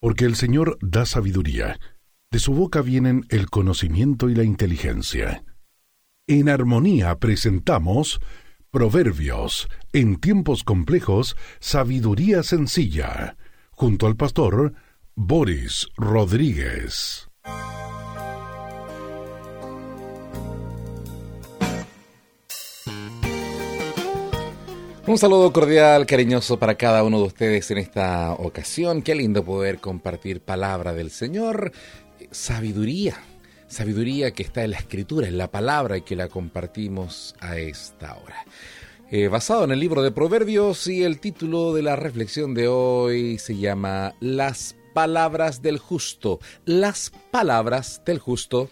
Porque el Señor da sabiduría. De su boca vienen el conocimiento y la inteligencia. En armonía presentamos Proverbios, en tiempos complejos, sabiduría sencilla, junto al pastor Boris Rodríguez. Un saludo cordial, cariñoso para cada uno de ustedes en esta ocasión. Qué lindo poder compartir palabra del Señor, sabiduría que está en la Escritura, en la palabra, y que la compartimos a esta hora. Basado en el libro de Proverbios, y el título de la reflexión de hoy se llama Las palabras del justo. Las palabras del justo.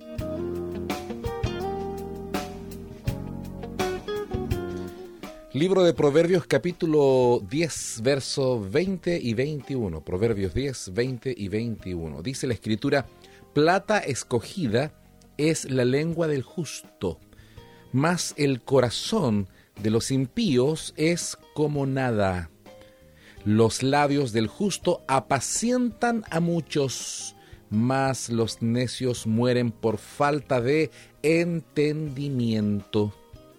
Libro de Proverbios, capítulo 10, versos 20 y 21. Proverbios 10, 20 y 21. Dice la Escritura: plata escogida es la lengua del justo, mas el corazón de los impíos es como nada. Los labios del justo apacientan a muchos, mas los necios mueren por falta de entendimiento.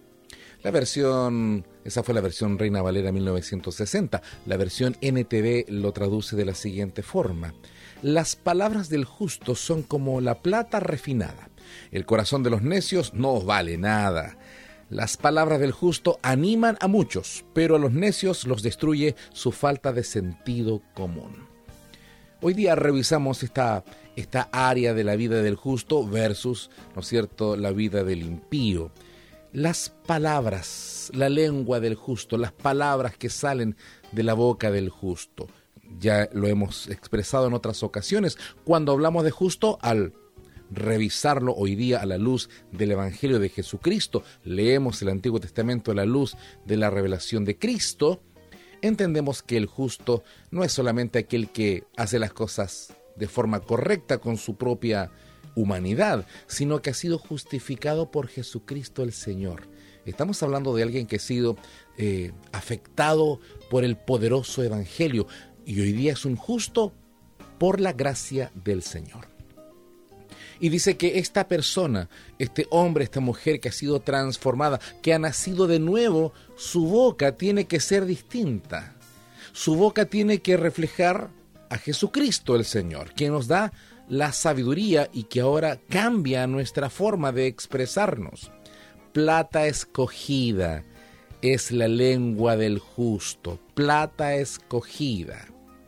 Esa fue la versión Reina Valera 1960. La versión NTV lo traduce de la siguiente forma: las palabras del justo son como la plata refinada. El corazón de los necios no vale nada. Las palabras del justo animan a muchos, pero a los necios los destruye su falta de sentido común. Hoy día revisamos esta área de la vida del justo versus, ¿no es cierto?, la vida del impío. Las palabras, la lengua del justo, las palabras que salen de la boca del justo. Ya lo hemos expresado en otras ocasiones. Cuando hablamos de justo, al revisarlo hoy día a la luz del Evangelio de Jesucristo, leemos el Antiguo Testamento a la luz de la revelación de Cristo, entendemos que el justo no es solamente aquel que hace las cosas de forma correcta con su propia humanidad, sino que ha sido justificado por Jesucristo el Señor. Estamos hablando de alguien que ha sido afectado por el poderoso Evangelio, y hoy día es un justo por la gracia del Señor. Y dice que esta persona, este hombre, esta mujer que ha sido transformada, que ha nacido de nuevo, su boca tiene que ser distinta. Su boca tiene que reflejar a Jesucristo el Señor, que nos da la sabiduría y que ahora cambia nuestra forma de expresarnos. Plata escogida es la lengua del justo. Plata escogida.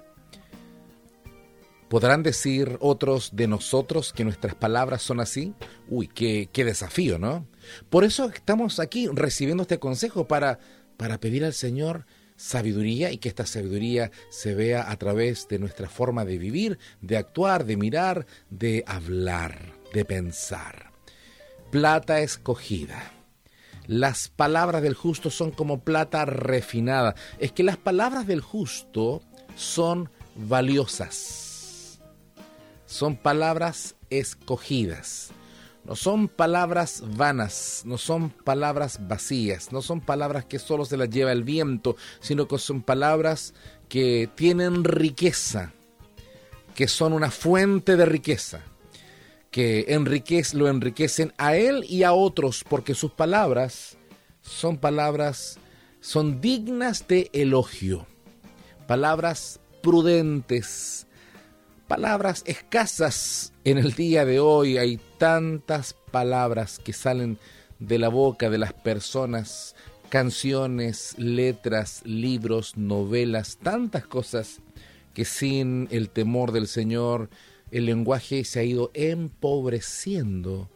¿Podrán decir otros de nosotros que nuestras palabras son así? Uy, qué desafío, ¿no? Por eso estamos aquí recibiendo este consejo para pedir al Señor sabiduría, y que esta sabiduría se vea a través de nuestra forma de vivir, de actuar, de mirar, de hablar, de pensar. Plata escogida. Las palabras del justo son como plata refinada. Es que las palabras del justo son valiosas. Son palabras escogidas. No son palabras vanas, no son palabras vacías, no son palabras que solo se las lleva el viento, sino que son palabras que tienen riqueza, que son una fuente de riqueza, que lo enriquecen a él y a otros, porque sus palabras son dignas de elogio, palabras prudentes, palabras escasas. En el día de hoy hay tantas palabras que salen de la boca de las personas, canciones, letras, libros, novelas, tantas cosas que sin el temor del Señor el lenguaje se ha ido empobreciendo.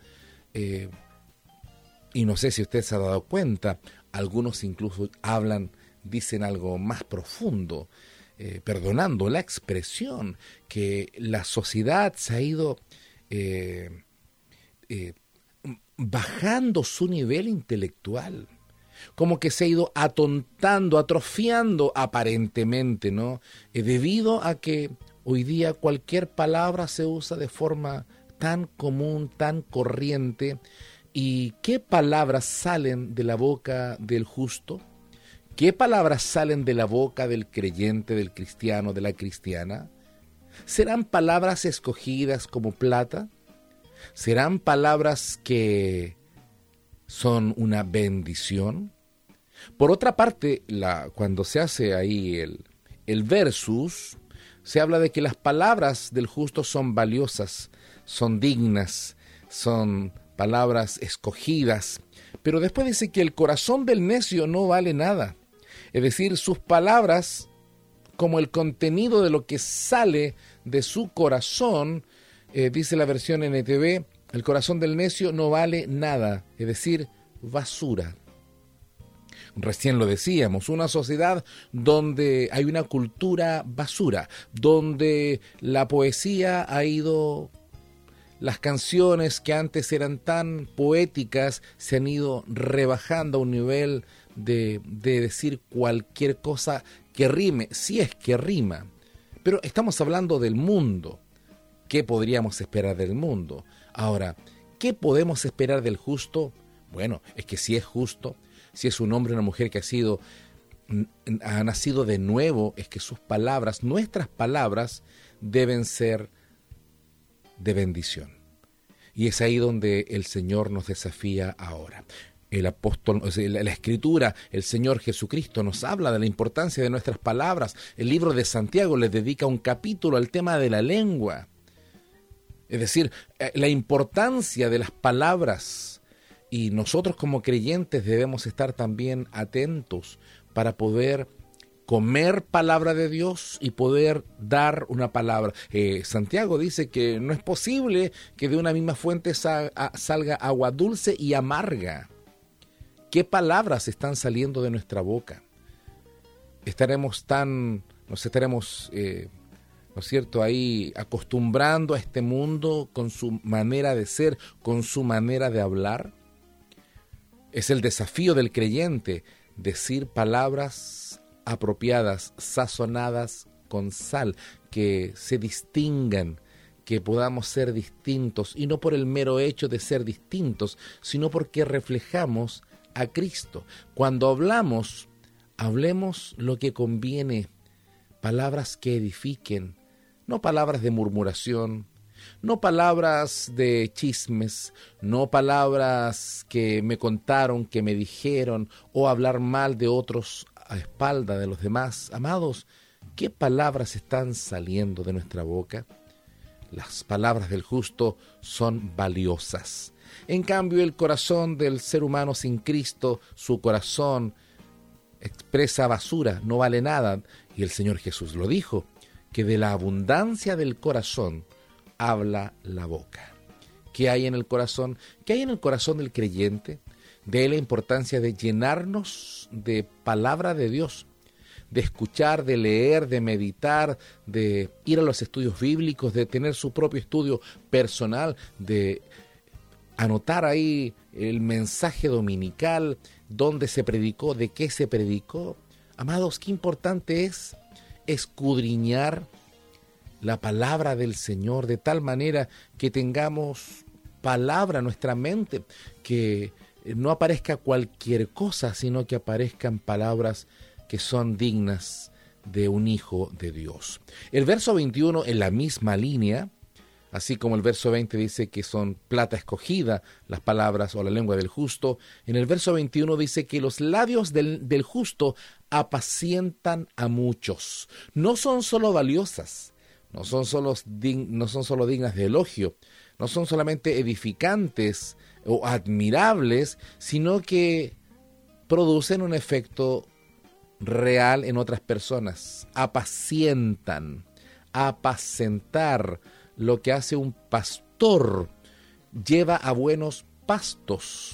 Y no sé si usted se ha dado cuenta, algunos incluso dicen algo más profundo, perdonando la expresión, que la sociedad se ha ido bajando su nivel intelectual, como que se ha ido atontando, atrofiando aparentemente, ¿no? Debido a que hoy día cualquier palabra se usa de forma tan común, tan corriente. ¿Y qué palabras salen de la boca del justo? ¿Qué palabras salen de la boca del creyente, del cristiano, de la cristiana? ¿Serán palabras escogidas como plata? ¿Serán palabras que son una bendición? Por otra parte, cuando se hace ahí el versus, se habla de que las palabras del justo son valiosas, son dignas, son palabras escogidas, pero después dice que el corazón del necio no vale nada. Es decir, sus palabras, como el contenido de lo que sale de su corazón, dice la versión NTV, el corazón del necio no vale nada, es decir, basura. Recién lo decíamos, una sociedad donde hay una cultura basura, donde la poesía ha ido, las canciones que antes eran tan poéticas se han ido rebajando a un nivel de decir cualquier cosa que rime, si es que rima. Pero estamos hablando del mundo. ¿Qué podríamos esperar del mundo? Ahora, ¿qué podemos esperar del justo? Bueno, es que si es justo, si es un hombre o una mujer que ha nacido de nuevo, es que sus palabras, nuestras palabras, deben ser de bendición. Y es ahí donde el Señor nos desafía ahora. El apóstol, la Escritura, el Señor Jesucristo nos habla de la importancia de nuestras palabras. El libro de Santiago le dedica un capítulo al tema de la lengua. Es decir, la importancia de las palabras. Y nosotros como creyentes debemos estar también atentos para poder comer palabra de Dios y poder dar una palabra. Santiago dice que no es posible que de una misma fuente salga agua dulce y amarga. ¿Qué palabras están saliendo de nuestra boca? Nos estaremos, ¿no es cierto?, ahí acostumbrando a este mundo con su manera de ser, con su manera de hablar. Es el desafío del creyente, decir palabras apropiadas, sazonadas con sal, que se distingan, que podamos ser distintos, y no por el mero hecho de ser distintos, sino porque reflejamos a Cristo. Cuando hablemos lo que conviene, palabras que edifiquen, no palabras de murmuración, no palabras de chismes, no palabras que me contaron, que me dijeron, o hablar mal de otros a espalda de los demás. Amados, ¿qué palabras están saliendo de nuestra boca? Las palabras del justo son valiosas. En cambio, el corazón del ser humano sin Cristo, su corazón expresa basura, no vale nada. Y el Señor Jesús lo dijo, que de la abundancia del corazón habla la boca. ¿Qué hay en el corazón? ¿Qué hay en el corazón del creyente? De ahí la importancia de llenarnos de palabra de Dios, de escuchar, de leer, de meditar, de ir a los estudios bíblicos, de tener su propio estudio personal, de anotar ahí el mensaje dominical, dónde se predicó, de qué se predicó. Amados, qué importante es escudriñar la palabra del Señor de tal manera que tengamos palabra en nuestra mente, que no aparezca cualquier cosa, sino que aparezcan palabras que son dignas de un hijo de Dios. El verso 21 en la misma línea, así como el verso 20 dice que son plata escogida las palabras o la lengua del justo, en el verso 21 dice que los labios del justo apacientan a muchos. No son solo valiosas, no son solo dignas de elogio, no son solamente edificantes o admirables, sino que producen un efecto real en otras personas. Apacientan, apacentar. Lo que hace un pastor, lleva a buenos pastos.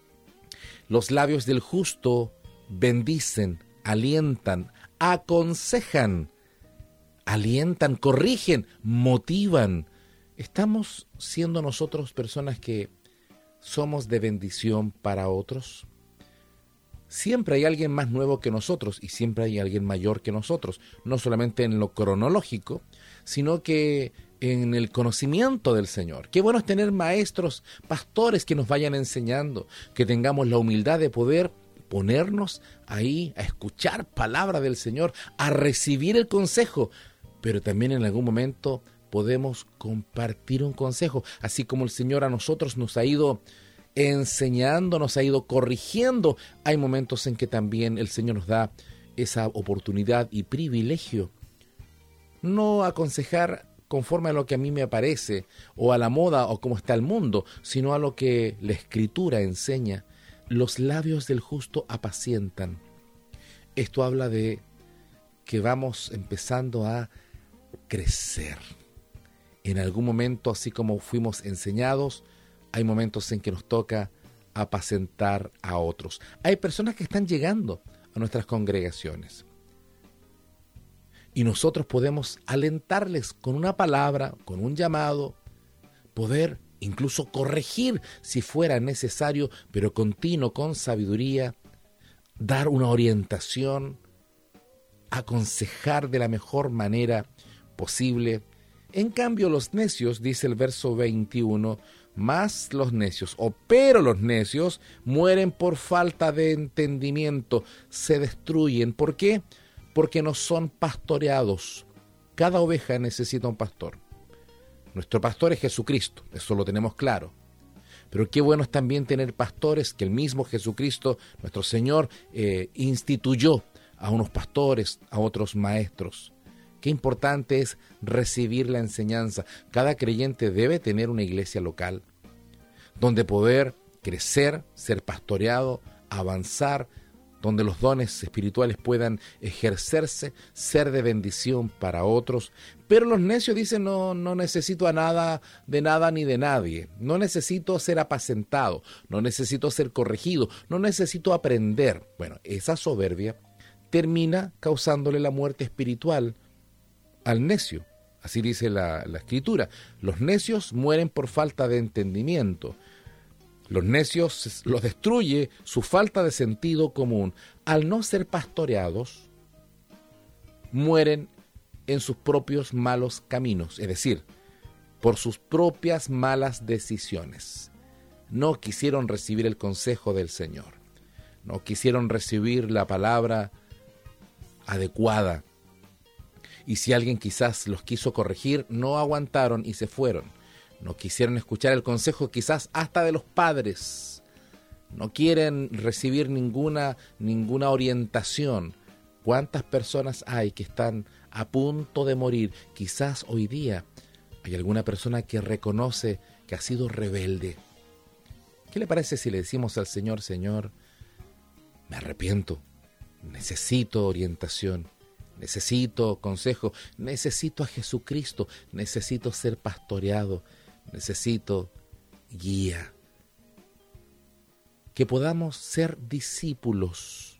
Los labios del justo bendicen, alientan, aconsejan, alientan, corrigen, motivan. ¿Estamos siendo nosotros personas que somos de bendición para otros? Siempre hay alguien más nuevo que nosotros y siempre hay alguien mayor que nosotros, no solamente en lo cronológico, sino que en el conocimiento del Señor. Qué bueno es tener maestros, pastores que nos vayan enseñando, que tengamos la humildad de poder ponernos ahí a escuchar palabra del Señor, a recibir el consejo. pero también en algún momento podemos compartir un consejo, así como el Señor a nosotros nos ha ido enseñando, nos ha ido corrigiendo. Hay momentos en que también el Señor nos da esa oportunidad y privilegio, no aconsejar conforme a lo que a mí me parece, o a la moda, o cómo está el mundo, sino a lo que la Escritura enseña. Los labios del justo apacientan. Esto habla de que vamos empezando a crecer. En algún momento, así como fuimos enseñados, hay momentos en que nos toca apacentar a otros. Hay personas que están llegando a nuestras congregaciones y nosotros podemos alentarles con una palabra, con un llamado, poder incluso corregir si fuera necesario, pero continuo, con sabiduría, dar una orientación, aconsejar de la mejor manera posible. En cambio, los necios, dice el verso 21, más los necios, pero los necios mueren por falta de entendimiento, se destruyen. ¿Por qué? Porque no son pastoreados. Cada oveja necesita un pastor. Nuestro pastor es Jesucristo, eso lo tenemos claro. Pero qué bueno es también tener pastores que el mismo Jesucristo, nuestro Señor, instituyó a unos pastores, a otros maestros. Qué importante es recibir la enseñanza. Cada creyente debe tener una iglesia local donde poder crecer, ser pastoreado, avanzar, donde los dones espirituales puedan ejercerse, ser de bendición para otros. Pero los necios dicen, no necesito a nada ni de nadie. No necesito ser apacentado, no necesito ser corregido, no necesito aprender. Bueno, esa soberbia termina causándole la muerte espiritual al necio. Así dice la Escritura. Los necios mueren por falta de entendimiento. Los necios los destruye su falta de sentido común. Al no ser pastoreados, mueren en sus propios malos caminos, es decir, por sus propias malas decisiones. No quisieron recibir el consejo del Señor. No quisieron recibir la palabra adecuada. Y si alguien quizás los quiso corregir, no aguantaron y se fueron. No quisieron escuchar el consejo quizás hasta de los padres. No quieren recibir ninguna orientación. ¿Cuántas personas hay que están a punto de morir? Quizás hoy día hay alguna persona que reconoce que ha sido rebelde. ¿Qué le parece si le decimos al Señor, Señor, me arrepiento, necesito orientación, necesito consejo, necesito a Jesucristo, necesito ser pastoreado, necesito guía? Que podamos ser discípulos,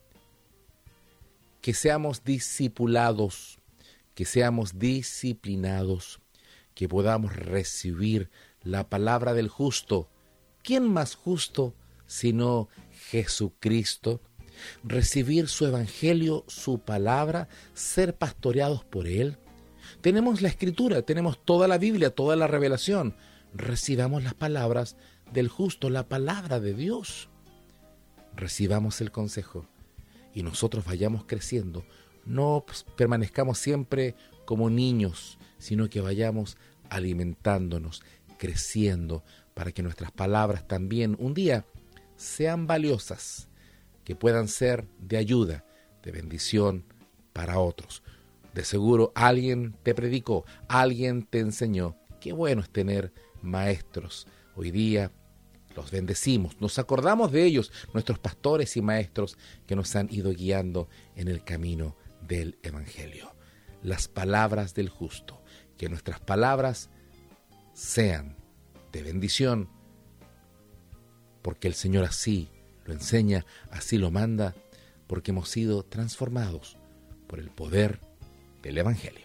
que seamos discipulados, que seamos disciplinados, que podamos recibir la palabra del justo. ¿Quién más justo sino Jesucristo? Recibir su evangelio, su palabra, ser pastoreados por Él. Tenemos la Escritura, tenemos toda la Biblia, toda la revelación. Recibamos las palabras del justo, la palabra de Dios. Recibamos el consejo y nosotros vayamos creciendo. No permanezcamos siempre como niños, sino que vayamos alimentándonos, creciendo, para que nuestras palabras también un día sean valiosas, que puedan ser de ayuda, de bendición para otros. De seguro alguien te predicó, alguien te enseñó. Qué bueno es tener maestros. Hoy día los bendecimos, nos acordamos de ellos, nuestros pastores y maestros que nos han ido guiando en el camino del Evangelio. Las palabras del justo, que nuestras palabras sean de bendición, porque el Señor así lo enseña, así lo manda, porque hemos sido transformados por el poder del Evangelio.